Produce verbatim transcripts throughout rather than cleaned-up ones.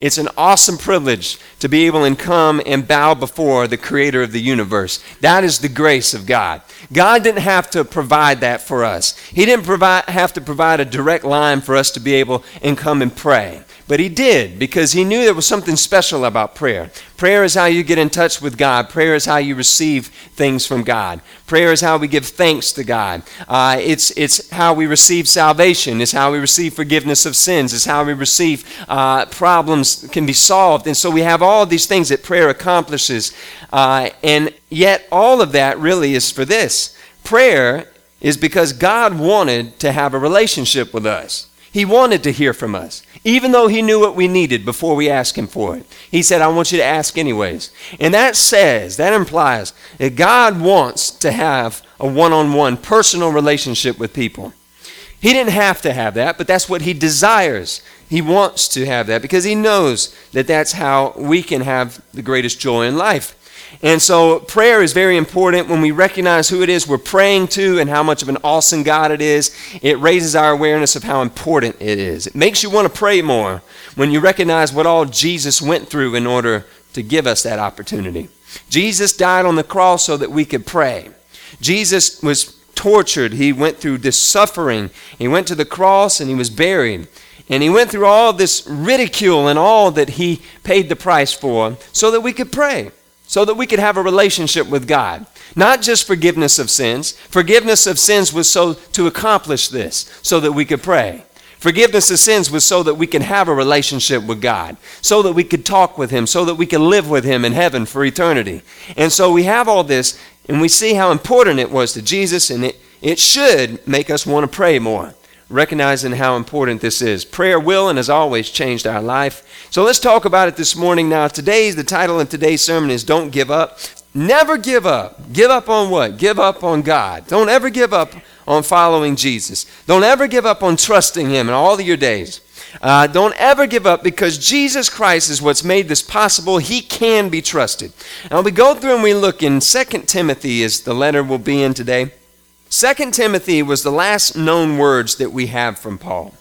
It's an awesome privilege to be able to come and bow before the creator of the universe. That is the grace of God. God didn't have to provide that for us. He didn't provide, have to provide a direct line for us to be able and come and pray. But he did, because he knew there was something special about prayer. Prayer is how you get in touch with God. Prayer is how you receive things from God. Prayer is how we give thanks to God. Uh, it's, it's how we receive salvation. It's how we receive forgiveness of sins. It's how we receive uh, problems can be solved. And so we have all these things that prayer accomplishes. Uh, and yet all of that really is for this. Prayer is because God wanted to have a relationship with us. He wanted to hear from us, even though he knew what we needed before we asked him for it. He said, I want you to ask anyways. And that says, that implies that God wants to have a one-on-one personal relationship with people. He didn't have to have that, but that's what he desires. He wants to have that because he knows that that's how we can have the greatest joy in life. And so prayer is very important. When we recognize who it is we're praying to and how much of an awesome God it is, it raises our awareness of how important it is. It makes you want to pray more when you recognize what all Jesus went through in order to give us that opportunity. Jesus died on the cross so that we could pray. Jesus was tortured. He went through this suffering. He went to the cross and he was buried. And he went through all this ridicule and all that he paid the price for so that we could pray. So that we could have a relationship with God. Not just forgiveness of sins. Forgiveness of sins was so to accomplish this, so that we could pray. Forgiveness of sins was so that we could have a relationship with God. So that we could talk with him. So that we could live with him in heaven for eternity. And so we have all this, and we see how important it was to Jesus, and it, it should make us want to pray more. Recognizing how important this is. Prayer will and has always changed our life. So let's talk about it this morning. Now, today's, the title of today's sermon is Don't Give Up. Never give up. Give up on what? Give up on God. Don't ever give up on following Jesus. Don't ever give up on trusting him in all of your days. Uh, don't ever give up, because Jesus Christ is what's made this possible. He can be trusted. Now, we go through and we look in Second Timothy, as the letter will be in today. Second Timothy was the last known words that we have from Paul.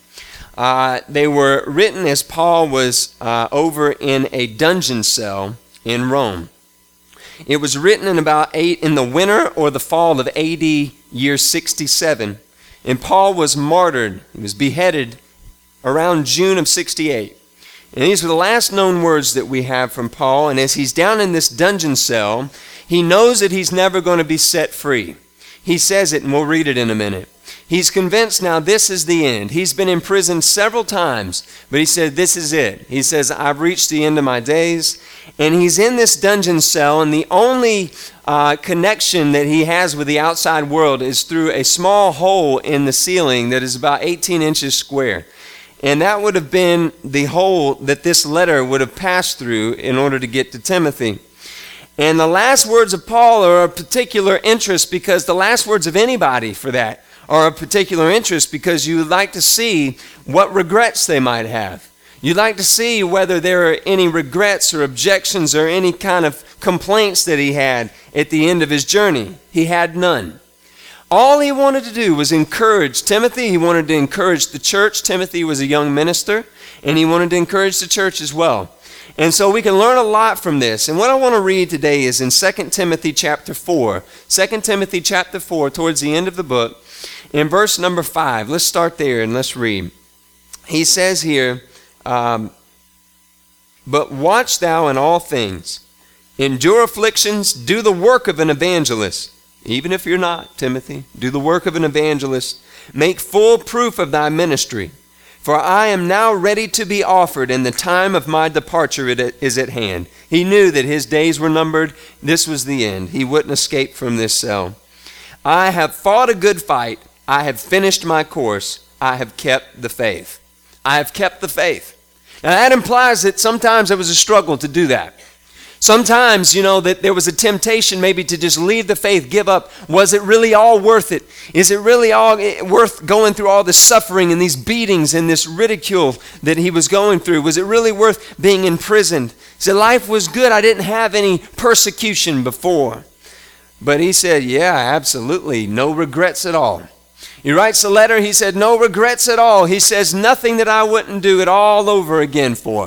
Uh, they were written as Paul was uh, over in a dungeon cell in Rome. It was written in about eight in the winter or the fall of A D year sixty-seven, and Paul was martyred. He was beheaded around June of sixty-eight. And these were the last known words that we have from Paul. And as he's down in this dungeon cell, he knows that he's never going to be set free. He says it, and we'll read it in a minute. He's convinced now this is the end. He's been in prison several times, but he said, this is it. He says, I've reached the end of my days. And he's in this dungeon cell, and the only uh, connection that he has with the outside world is through a small hole in the ceiling that is about eighteen inches square. And that would have been the hole that this letter would have passed through in order to get to Timothy. And the last words of Paul are of particular interest, because the last words of anybody for that are of particular interest, because you would like to see what regrets they might have. You'd like to see whether there are any regrets or objections or any kind of complaints that he had at the end of his journey. He had none. All he wanted to do was encourage Timothy. He wanted to encourage the church. Timothy was a young minister, and he wanted to encourage the church as well. And so we can learn a lot from this. And what I want to read today is in Second Timothy chapter four. Second Timothy chapter four, towards the end of the book, in verse number five. Let's start there and let's read. He says here, um, but watch thou in all things, endure afflictions, do the work of an evangelist. Even if you're not, Timothy, do the work of an evangelist. Make full proof of thy ministry. For I am now ready to be offered, and the time of my departure is at hand. He knew that his days were numbered. This was the end. He wouldn't escape from this cell. I have fought a good fight. I have finished my course. I have kept the faith. I have kept the faith. Now that implies that sometimes it was a struggle to do that. Sometimes, you know, that there was a temptation maybe to just leave the faith, give up. Was it really all worth it? Is it really all worth going through all this suffering and these beatings and this ridicule that he was going through? Was it really worth being imprisoned? He said, life was good. I didn't have any persecution before. But he said, yeah, absolutely. No regrets at all. He writes a letter. He said, no regrets at all. He says, nothing that I wouldn't do it all over again for.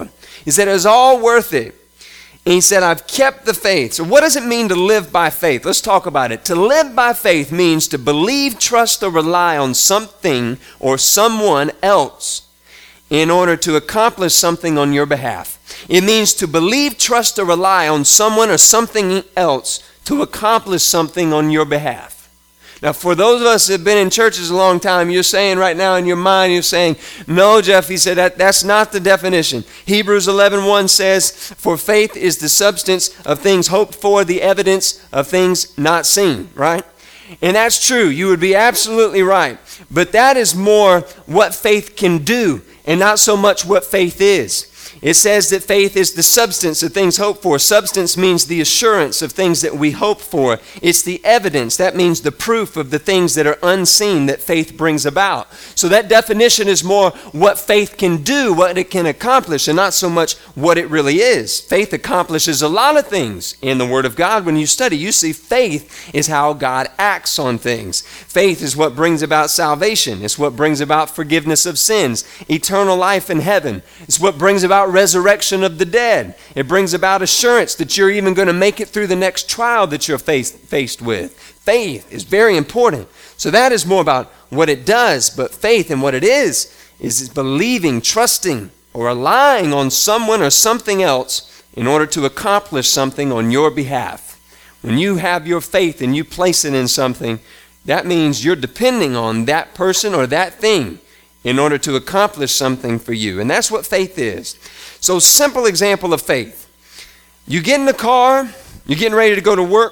He said, it was all worth it. And he said, I've kept the faith. So what does it mean to live by faith? Let's talk about it. To live by faith means to believe, trust, or rely on something or someone else in order to accomplish something on your behalf. It means to believe, trust, or rely on someone or something else to accomplish something on your behalf. Now, for those of us that have been in churches a long time, you're saying right now in your mind, you're saying, no, Jeff, he said, that, that's not the definition. Hebrews eleven one says, for faith is the substance of things hoped for, the evidence of things not seen, right? And that's true. You would be absolutely right. But that is more what faith can do and not so much what faith is. It says that faith is the substance of things hoped for. Substance means the assurance of things that we hope for. It's the evidence. That means the proof of the things that are unseen that faith brings about. So that definition is more what faith can do, what it can accomplish, and not so much what it really is. Faith accomplishes a lot of things in the Word of God. When you study, you see faith is how God acts on things. Faith is what brings about salvation. It's what brings about forgiveness of sins, eternal life in heaven. It's what brings about resurrection of the dead. It brings about assurance that you're even going to make it through the next trial that you're faced, faced with. Faith is very important. So that is more about what it does, but faith and what it is, is believing, trusting, or relying on someone or something else in order to accomplish something on your behalf. When you have your faith and you place it in something, that means you're depending on that person or that thing in order to accomplish something for you. And that's what faith is. So, simple example of faith. You get in the car, you're getting ready to go to work,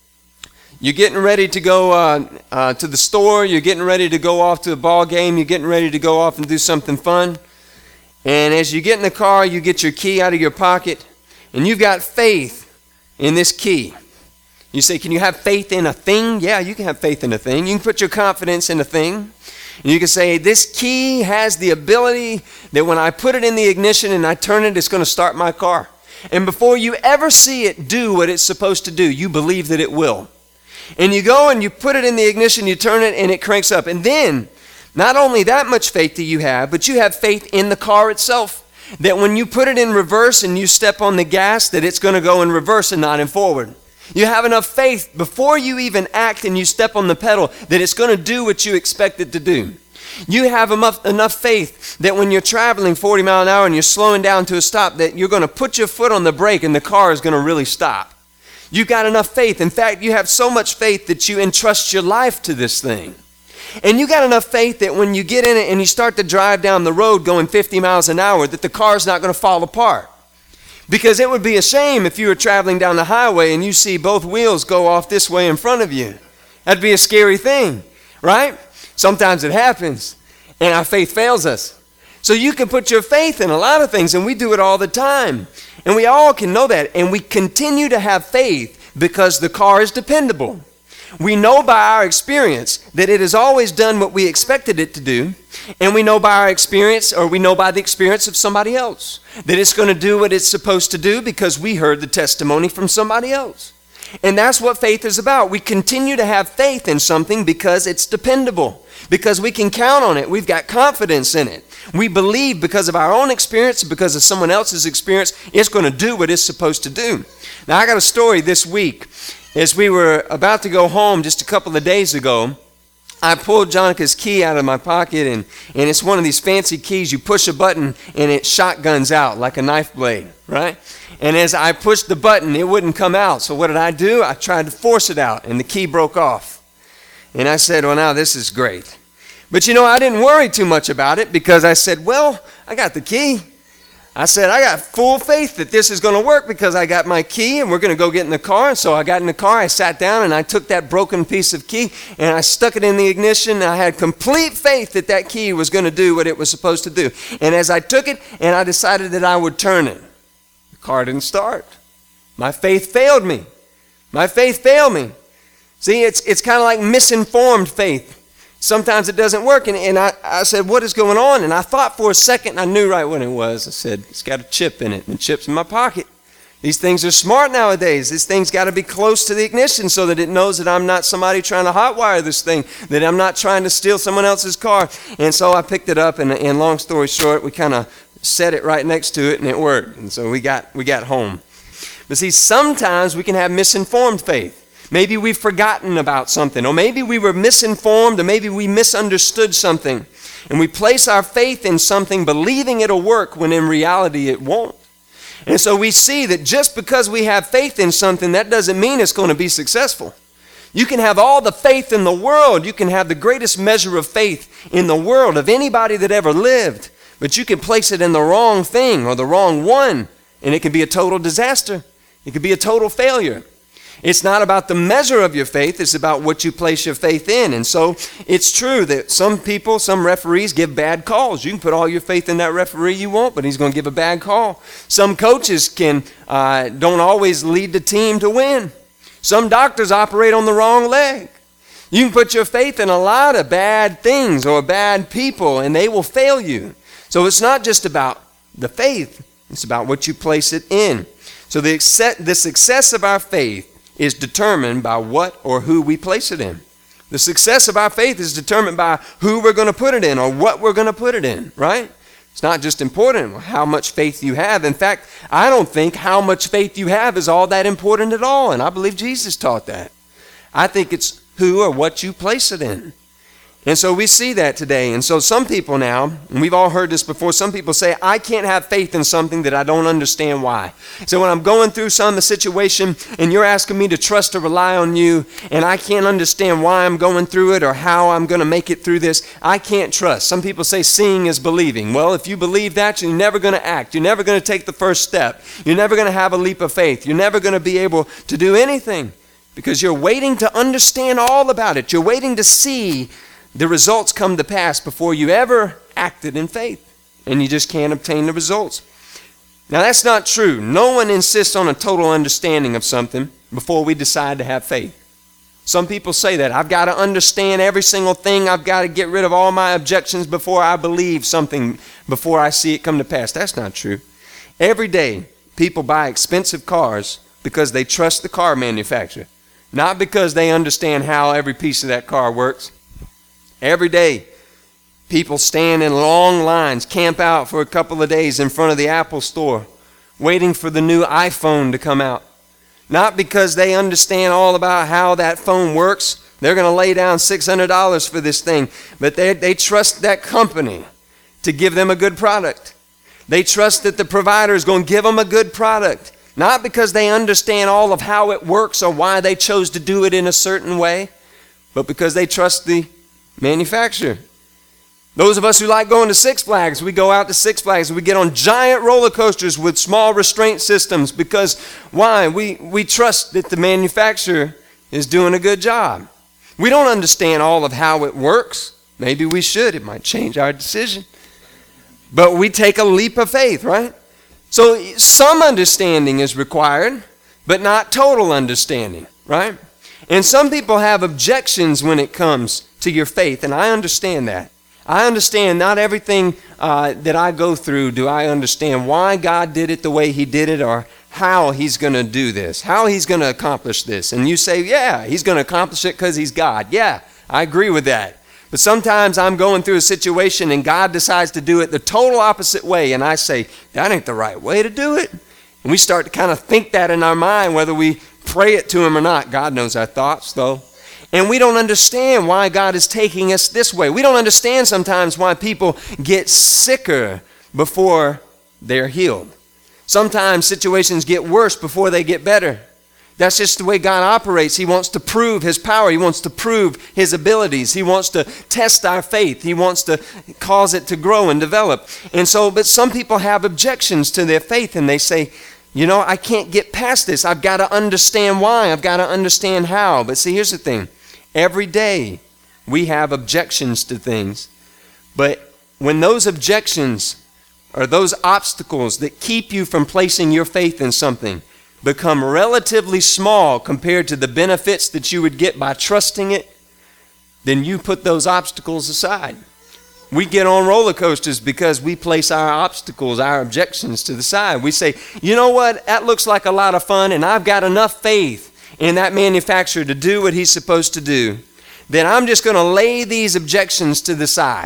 you're getting ready to go uh, uh, to the store, you're getting ready to go off to a ball game, you're getting ready to go off and do something fun. And as you get in the car, you get your key out of your pocket, and you've got faith in this key. You say, can you have faith in a thing? Yeah, you can have faith in a thing. You can put your confidence in a thing. And you can say, this key has the ability that when I put it in the ignition and I turn it, it's going to start my car. And before you ever see it do what it's supposed to do, you believe that it will. And you go and you put it in the ignition, you turn it, and it cranks up. And then, not only that much faith do you have, but you have faith in the car itself. That when you put it in reverse and you step on the gas, that it's going to go in reverse and not in forward. You have enough faith before you even act and you step on the pedal that it's going to do what you expect it to do. You have enough, enough faith that when you're traveling forty miles an hour and you're slowing down to a stop, that you're going to put your foot on the brake and the car is going to really stop. You've got enough faith. In fact, you have so much faith that you entrust your life to this thing. And you got enough faith that when you get in it and you start to drive down the road going fifty miles an hour, that the car's not going to fall apart. Because it would be a shame if you were traveling down the highway and you see both wheels go off this way in front of you. That'd be a scary thing, right? Sometimes it happens, and our faith fails us. So you can put your faith in a lot of things, and we do it all the time. And we all can know that. And we continue to have faith because the car is dependable. We know by our experience that it has always done what we expected it to do. And we know by our experience, or we know by the experience of somebody else, that it's going to do what it's supposed to do because we heard the testimony from somebody else. And that's what faith is about. We continue to have faith in something because it's dependable, because we can count on it. We've got confidence in it. We believe because of our own experience, because of someone else's experience, it's going to do what it's supposed to do. Now, I got a story this week. As we were about to go home just a couple of days ago, I pulled Jonica's key out of my pocket, and, and it's one of these fancy keys. You push a button, and it shotguns out like a knife blade, right? And as I pushed the button, it wouldn't come out. So what did I do? I tried to force it out, and the key broke off. And I said, well, now this is great. But, you know, I didn't worry too much about it because I said, well, I got the key. I said, I got full faith that this is going to work because I got my key and we're going to go get in the car. And so I got in the car, I sat down, and I took that broken piece of key and I stuck it in the ignition. And I had complete faith that that key was going to do what it was supposed to do. And as I took it and I decided that I would turn it, the car didn't start. My faith failed me. My faith failed me. See, it's, it's kind of like misinformed faith. Sometimes it doesn't work, and, and I, I said, what is going on? And I thought for a second, I knew right what it was. I said, it's got a chip in it, and the chip's in my pocket. These things are smart nowadays. This thing's got to be close to the ignition so that it knows that I'm not somebody trying to hotwire this thing, that I'm not trying to steal someone else's car. And so I picked it up, and, and long story short, we kind of set it right next to it and it worked. And so we got, we got home. But see, sometimes we can have misinformed faith. Maybe we've forgotten about something, or maybe we were misinformed, or maybe we misunderstood something. And we place our faith in something believing it'll work when in reality it won't. And so we see that just because we have faith in something, that doesn't mean it's going to be successful. You can have all the faith in the world. You can have the greatest measure of faith in the world of anybody that ever lived. But you can place it in the wrong thing or the wrong one, and it can be a total disaster. It could be a total failure. It's not about the measure of your faith. It's about what you place your faith in. And so it's true that some people, some referees give bad calls. You can put all your faith in that referee you want, but he's going to give a bad call. Some coaches can uh, don't always lead the team to win. Some doctors operate on the wrong leg. You can put your faith in a lot of bad things or bad people, and they will fail you. So it's not just about the faith. It's about what you place it in. So the, the success of our faith is determined by what or who we place it in. The success of our faith is determined by who we're going to put it in or what we're going to put it in, right? It's not just important how much faith you have. In fact, I don't think how much faith you have is all that important at all, and I believe Jesus taught that. I think it's who or what you place it in. And so we see that today. And so some people now, and we've all heard this before, some people say, I can't have faith in something that I don't understand why. So when I'm going through some situation and you're asking me to trust or rely on you, and I can't understand why I'm going through it or how I'm going to make it through this, I can't trust. Some people say seeing is believing. Well, if you believe that, you're never going to act. You're never going to take the first step. You're never going to have a leap of faith. You're never going to be able to do anything because you're waiting to understand all about it. You're waiting to see the results come to pass before you ever acted in faith, and you just can't obtain the results. Now that's not true. No one insists on a total understanding of something before we decide to have faith. Some people say that. I've got to understand every single thing. I've got to get rid of all my objections before I believe something, before I see it come to pass. That's not true. Every day, people buy expensive cars because they trust the car manufacturer, not because they understand how every piece of that car works. Every day, people stand in long lines, camp out for a couple of days in front of the Apple store, waiting for the new iPhone to come out. Not because they understand all about how that phone works. They're going to lay down six hundred dollars for this thing, but they, they trust that company to give them a good product. They trust that the provider is going to give them a good product, not because they understand all of how it works or why they chose to do it in a certain way, but because they trust the manufacturer. Those of us who like going to Six Flags, we go out to Six Flags and we get on giant roller coasters with small restraint systems because why? We, we trust that the manufacturer is doing a good job. We don't understand all of how it works. Maybe we should. It might change our decision. But we take a leap of faith, right? So some understanding is required, but not total understanding, right? And some people have objections when it comes to your faith, and I understand that. I understand not everything uh, that I go through do I understand why God did it the way he did it or how he's going to do this, how he's going to accomplish this. And you say, yeah, he's going to accomplish it because he's God. Yeah, I agree with that. But sometimes I'm going through a situation and God decides to do it the total opposite way, and I say, that ain't the right way to do it. And we start to kind of think that in our mind, whether we pray it to him or not. God knows our thoughts, though. And we don't understand why God is taking us this way. We don't understand sometimes why people get sicker before they're healed. Sometimes situations get worse before they get better. That's just the way God operates. He wants to prove his power. He wants to prove his abilities. He wants to test our faith. He wants to cause it to grow and develop. And so, but some people have objections to their faith, and they say, you know, I can't get past this. I've got to understand why. I've got to understand how. But see, here's the thing. Every day we have objections to things. But when those objections or those obstacles that keep you from placing your faith in something become relatively small compared to the benefits that you would get by trusting it, then you put those obstacles aside. We get on roller coasters because we place our obstacles, our objections to the side. We say, you know what, that looks like a lot of fun, and I've got enough faith in that manufacturer to do what he's supposed to do. Then I'm just going to lay these objections to the side.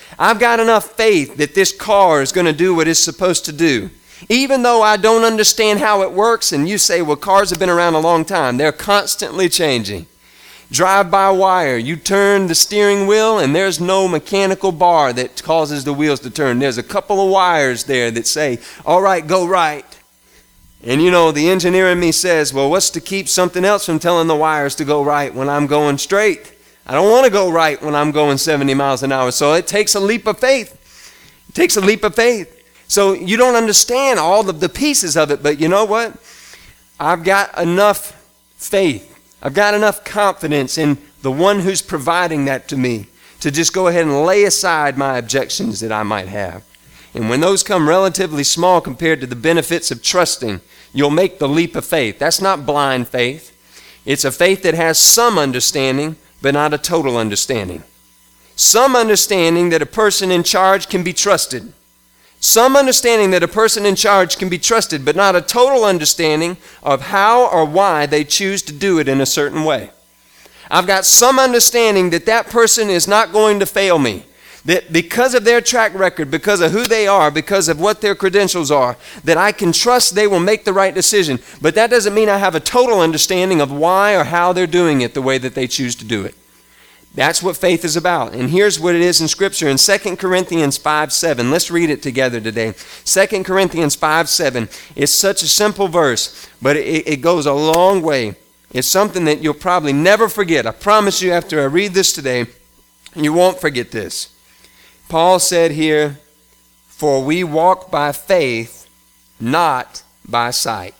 I've got enough faith that this car is going to do what it's supposed to do. Even though I don't understand how it works, and you say, well, cars have been around a long time. They're constantly changing. Drive-by-wire, you turn the steering wheel and there's no mechanical bar that causes the wheels to turn. There's a couple of wires there that say, all right, go right. And you know, the engineer in me says, well, what's to keep something else from telling the wires to go right when I'm going straight? I don't want to go right when I'm going seventy miles an hour. So it takes a leap of faith. It takes a leap of faith. So you don't understand all of the pieces of it, but you know what? I've got enough faith. I've got enough confidence in the one who's providing that to me to just go ahead and lay aside my objections that I might have. And when those come relatively small compared to the benefits of trusting, you'll make the leap of faith. That's not blind faith. It's a faith that has some understanding, but not a total understanding. Some understanding that a person in charge can be trusted. Some understanding that a person in charge can be trusted, but not a total understanding of how or why they choose to do it in a certain way. I've got some understanding that that person is not going to fail me. That because of their track record, because of who they are, because of what their credentials are, that I can trust they will make the right decision. But that doesn't mean I have a total understanding of why or how they're doing it the way that they choose to do it. That's what faith is about. And here's what it is in Scripture in Second Corinthians five seven. Let's read it together today. Second Corinthians five seven. It's such a simple verse, but it, it goes a long way. It's something that you'll probably never forget. I promise you, after I read this today, you won't forget this. Paul said here, for we walk by faith, not by sight.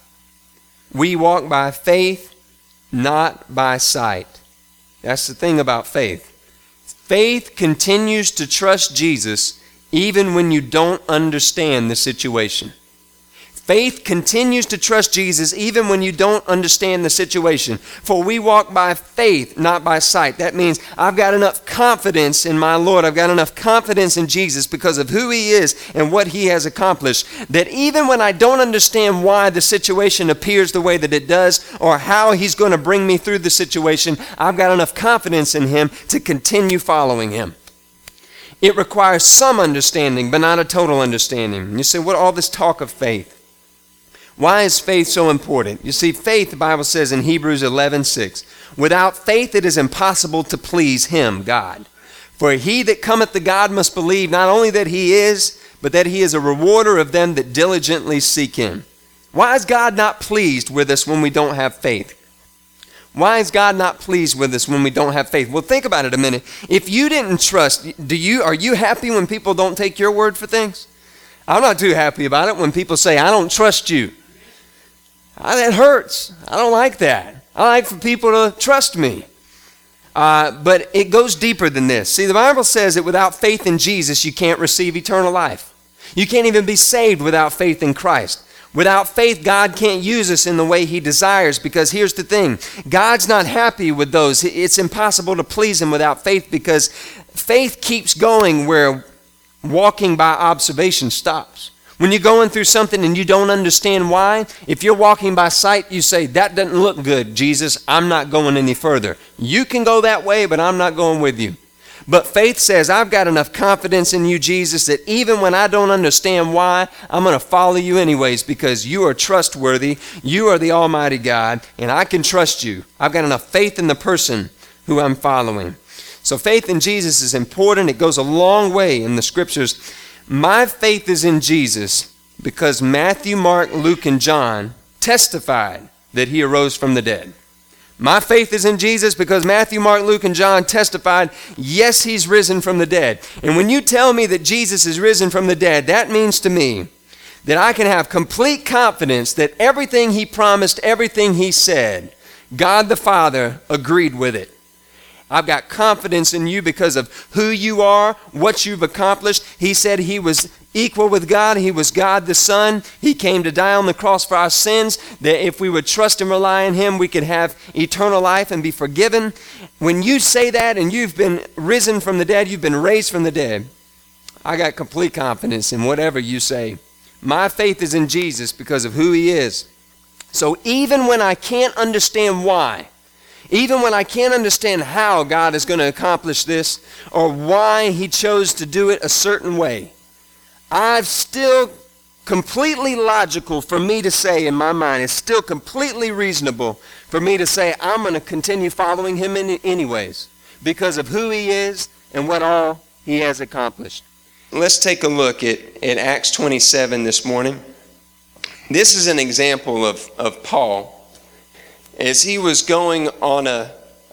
We walk by faith, not by sight. That's the thing about faith. Faith continues to trust Jesus even when you don't understand the situation. Faith continues to trust Jesus even when you don't understand the situation. For we walk by faith, not by sight. That means I've got enough confidence in my Lord. I've got enough confidence in Jesus because of who He is and what He has accomplished, that even when I don't understand why the situation appears the way that it does or how He's going to bring me through the situation, I've got enough confidence in Him to continue following Him. It requires some understanding, but not a total understanding. You say, what all this talk of faith? Why is faith so important? You see, faith, the Bible says in Hebrews eleven six, without faith it is impossible to please Him, God. For he that cometh to God must believe not only that He is, but that He is a rewarder of them that diligently seek Him. Why is God not pleased with us when we don't have faith? Why is God not pleased with us when we don't have faith? Well, think about it a minute. If you didn't trust, do you are you happy when people don't take your word for things? I'm not too happy about it when people say, I don't trust you. That hurts. I don't like that. I like for people to trust me. Uh, but it goes deeper than this. See, the Bible says that without faith in Jesus, you can't receive eternal life. You can't even be saved without faith in Christ. Without faith, God can't use us in the way He desires, because here's the thing. God's not happy with those. It's impossible to please Him without faith, because faith keeps going where walking by observation stops. When you're going through something and you don't understand why, if you're walking by sight, you say, that doesn't look good, Jesus. I'm not going any further. You can go that way, but I'm not going with you. But faith says, I've got enough confidence in you, Jesus, that even when I don't understand why, I'm going to follow you anyways, because you are trustworthy. You are the Almighty God, and I can trust you. I've got enough faith in the person who I'm following. So faith in Jesus is important. It goes a long way in the Scriptures. My faith is in Jesus because Matthew, Mark, Luke, and John testified that He arose from the dead. My faith is in Jesus because Matthew, Mark, Luke, and John testified, yes, He's risen from the dead. And when you tell me that Jesus is risen from the dead, that means to me that I can have complete confidence that everything He promised, everything He said, God the Father agreed with it. I've got confidence in you because of who you are, what you've accomplished. He said He was equal with God. He was God the Son. He came to die on the cross for our sins, that if we would trust and rely on Him, we could have eternal life and be forgiven. When you say that and you've been risen from the dead, you've been raised from the dead, I got complete confidence in whatever you say. My faith is in Jesus because of who He is. So even when I can't understand why, Even when I can't understand how God is going to accomplish this or why he chose to do it a certain way, I've still completely logical for me to say in my mind, it's still completely reasonable for me to say I'm going to continue following him in anyways because of who he is and what all he has accomplished. Let's take a look at, at Acts twenty-seven this morning. This is an example of, of Paul as he was going on a,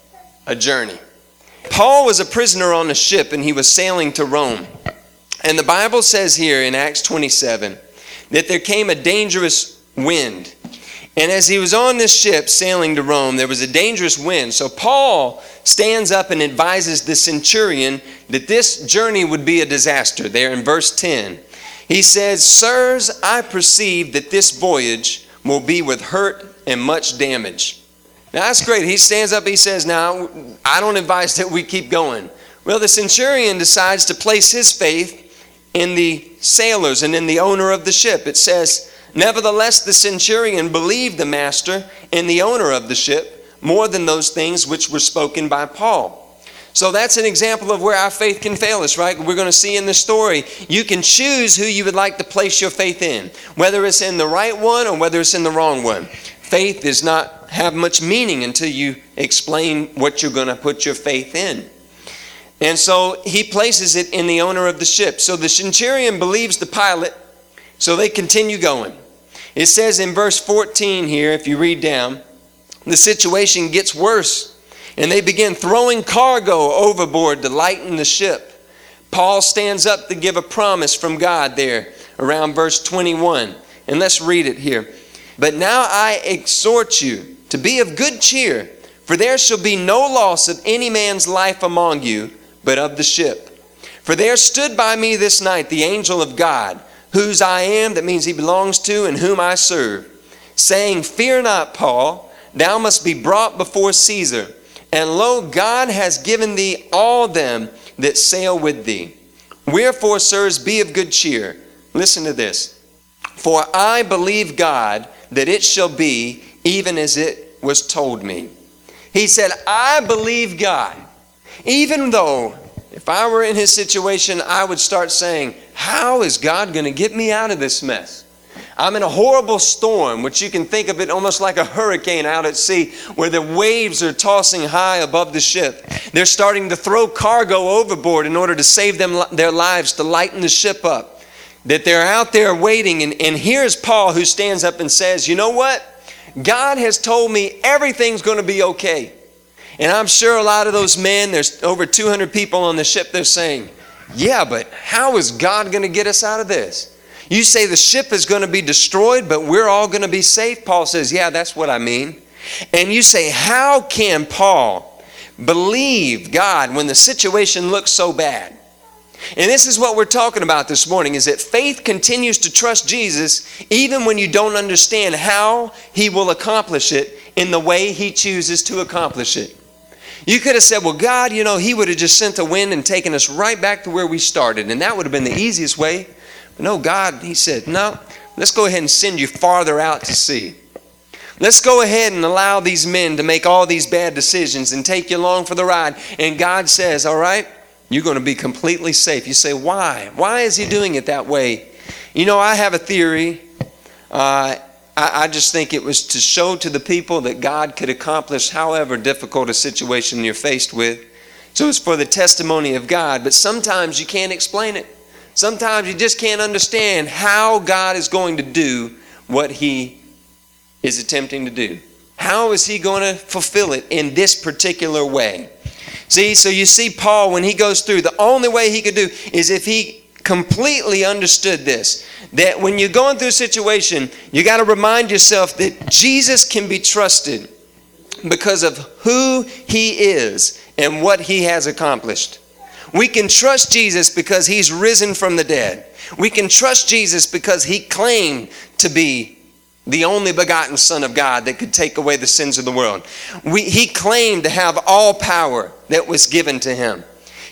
a journey. Paul was a prisoner on a ship and he was sailing to Rome. And the Bible says here in Acts twenty-seven that there came a dangerous wind. And as he was on this ship sailing to Rome, there was a dangerous wind. So Paul stands up and advises the centurion that this journey would be a disaster. There in verse ten, he says, "Sirs, I perceive that this voyage will be with hurt and much damage." Now that's great. He stands up, he says, "Now, I don't advise that we keep going." Well, the centurion decides to place his faith in the sailors and in the owner of the ship. It says, "Nevertheless, the centurion believed the master and the owner of the ship more than those things which were spoken by Paul." So that's an example of where our faith can fail us, right? We're going to see in the story, you can choose who you would like to place your faith in, whether it's in the right one or whether it's in the wrong one. Faith does not have much meaning until you explain what you're going to put your faith in. And so he places it in the owner of the ship. So the centurion believes the pilot, so they continue going. It says in verse fourteen here, if you read down, the situation gets worse. And they begin throwing cargo overboard to lighten the ship. Paul stands up to give a promise from God there around verse twenty-one. And let's read it here. "But now I exhort you to be of good cheer, for there shall be no loss of any man's life among you, but of the ship. For there stood by me this night the angel of God, whose I am," that means he belongs to, "and whom I serve, saying, Fear not, Paul, thou must be brought before Caesar. And lo, God has given thee all them that sail with thee. Wherefore, sirs, be of good cheer." Listen to this. "For I believe God that it shall be even as it was told me." He said, I believe God. Even though if I were in his situation, I would start saying, how is God going to get me out of this mess? I'm in a horrible storm, which you can think of it almost like a hurricane out at sea, where the waves are tossing high above the ship. They're starting to throw cargo overboard in order to save them their lives, to lighten the ship up. That they're out there waiting, and, and here's Paul who stands up and says, you know what? God has told me everything's going to be okay. And I'm sure a lot of those men, there's over two hundred people on the ship, they're saying, yeah, but how is God going to get us out of this? You say the ship is going to be destroyed, but we're all going to be safe. Paul says, yeah, that's what I mean. And you say, how can Paul believe God when the situation looks so bad? And this is what we're talking about this morning, is that faith continues to trust Jesus even when you don't understand how he will accomplish it in the way he chooses to accomplish it. You could have said, well, God, you know, he would have just sent a wind and taken us right back to where we started, and that would have been the easiest way. But no, God, he said, no, let's go ahead and send you farther out to sea. Let's go ahead and allow these men to make all these bad decisions and take you along for the ride. And God says, all right, you're going to be completely safe. You say, why? Why is he doing it that way? You know, I have a theory. Uh, I, I just think it was to show to the people that God could accomplish however difficult a situation you're faced with. So it's for the testimony of God. But sometimes you can't explain it. Sometimes you just can't understand how God is going to do what he is attempting to do. How is he going to fulfill it in this particular way? See, so you see Paul, when he goes through, the only way he could do is if he completely understood this. That when you're going through a situation, you got to remind yourself that Jesus can be trusted because of who he is and what he has accomplished. We can trust Jesus because he's risen from the dead. We can trust Jesus because he claimed to be the only begotten Son of God that could take away the sins of the world. We, he claimed to have all power that was given to him.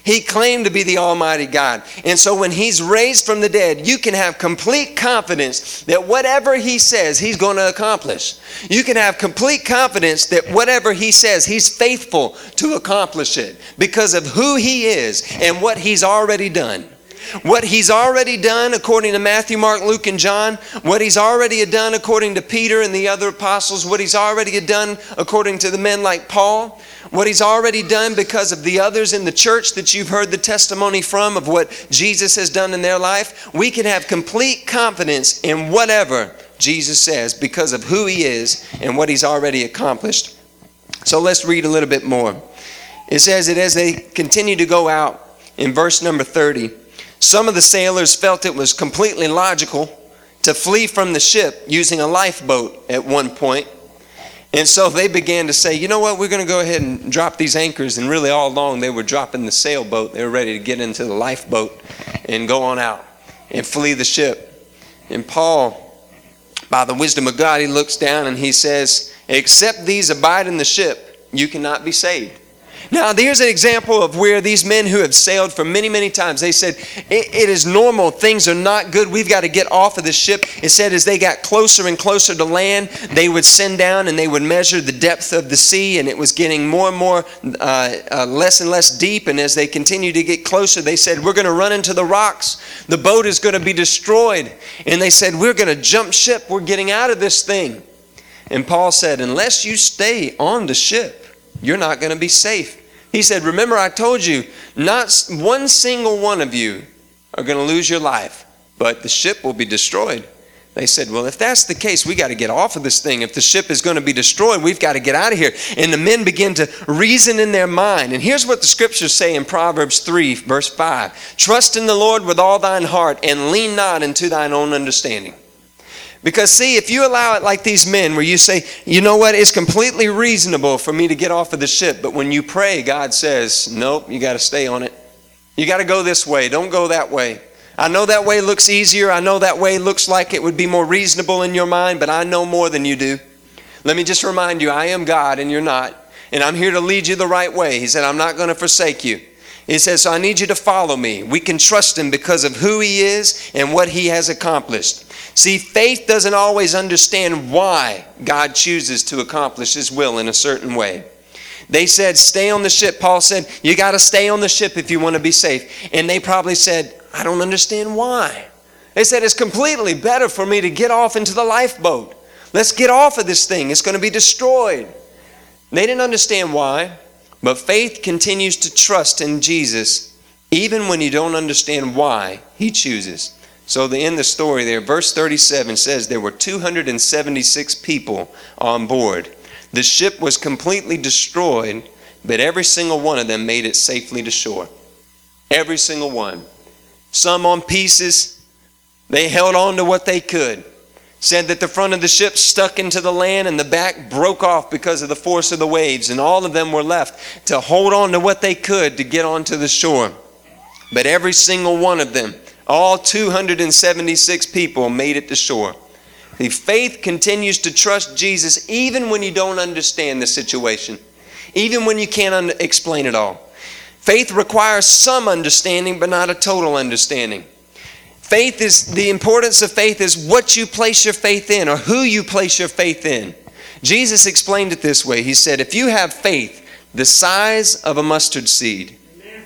He claimed to be the Almighty God. And so when he's raised from the dead, you can have complete confidence that whatever he says, he's going to accomplish. You can have complete confidence that whatever he says, he's faithful to accomplish it because of who he is and what he's already done. What he's already done according to Matthew, Mark, Luke, and John, what he's already done according to Peter and the other apostles, what he's already done according to the men like Paul, what he's already done because of the others in the church that you've heard the testimony from of what Jesus has done in their life. We can have complete confidence in whatever Jesus says because of who he is and what he's already accomplished. So let's read a little bit more. It says that as they continue to go out, in verse number thirty, some of the sailors felt it was completely logical to flee from the ship using a lifeboat at one point. And so they began to say, you know what, we're going to go ahead and drop these anchors. And really all along they were dropping the sailboat. They were ready to get into the lifeboat and go on out and flee the ship. And Paul, by the wisdom of God, he looks down and he says, except these abide in the ship, you cannot be saved. Now, there's an example of where these men who have sailed for many, many times, they said, it, it is normal. Things are not good. We've got to get off of the ship. It said as they got closer and closer to land, they would send down and they would measure the depth of the sea, and it was getting more and more, uh, uh, less and less deep. And as they continued to get closer, they said, we're going to run into the rocks. The boat is going to be destroyed. And they said, we're going to jump ship. We're getting out of this thing. And Paul said, unless you stay on the ship, you're not going to be safe. He said, remember I told you, not one single one of you are going to lose your life, but the ship will be destroyed. They said, well, if that's the case, we got to get off of this thing. If the ship is going to be destroyed, we've got to get out of here. And the men begin to reason in their mind. And here's what the scriptures say in Proverbs three, verse five. Trust in the Lord with all thine heart and lean not into thine own understanding. Because see, if you allow it like these men where you say, you know what, it's completely reasonable for me to get off of the ship. But when you pray, God says, nope, you got to stay on it. You got to go this way. Don't go that way. I know that way looks easier. I know that way looks like it would be more reasonable in your mind, but I know more than you do. Let me just remind you, I am God and you're not. And I'm here to lead you the right way. He said, I'm not going to forsake you. He says, so I need you to follow me. We can trust him because of who he is and what he has accomplished. See, faith doesn't always understand why God chooses to accomplish his will in a certain way. They said, stay on the ship. Paul said, you got to stay on the ship if you want to be safe. And they probably said, I don't understand why. They said, it's completely better for me to get off into the lifeboat. Let's get off of this thing. It's going to be destroyed. They didn't understand why. But faith continues to trust in Jesus even when you don't understand why he chooses. So the end of the story there, verse thirty-seven says there were two hundred seventy-six people on board. The ship was completely destroyed, but every single one of them made it safely to shore. Every single one. Some on pieces. They held on to what they could. Said that the front of the ship stuck into the land and the back broke off because of the force of the waves, and all of them were left to hold on to what they could to get onto the shore. But every single one of them, all two hundred seventy-six people, made it to shore. The faith continues to trust Jesus even when you don't understand the situation, even when you can't un- explain it all. Faith requires some understanding, but not a total understanding. Faith is, the importance of faith is what you place your faith in or who you place your faith in. Jesus explained it this way. He said, if you have faith the size of a mustard seed,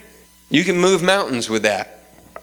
you can move mountains with that.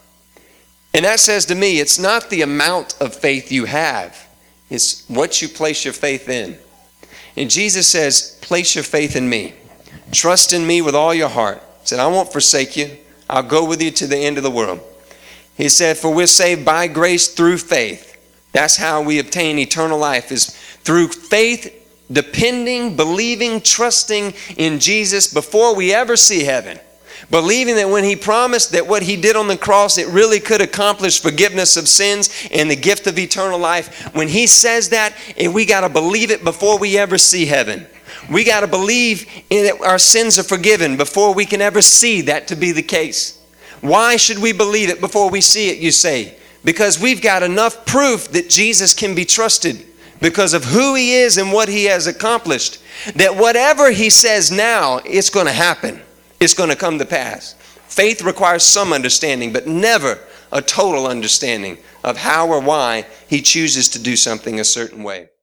And that says to me, it's not the amount of faith you have. It's what you place your faith in. And Jesus says, place your faith in me. Trust in me with all your heart. He said, I won't forsake you. I'll go with you to the end of the world. He said, for we're saved by grace through faith. That's how we obtain eternal life, is through faith, depending, believing, trusting in Jesus before we ever see heaven. Believing that when he promised that what he did on the cross, it really could accomplish forgiveness of sins and the gift of eternal life. When he says that, and we got to believe it before we ever see heaven. We got to believe in that our sins are forgiven before we can ever see that to be the case. Why should we believe it before we see it, you say? Because we've got enough proof that Jesus can be trusted because of who he is and what he has accomplished, that whatever he says now, it's going to happen. It's going to come to pass. Faith requires some understanding, but never a total understanding of how or why he chooses to do something a certain way.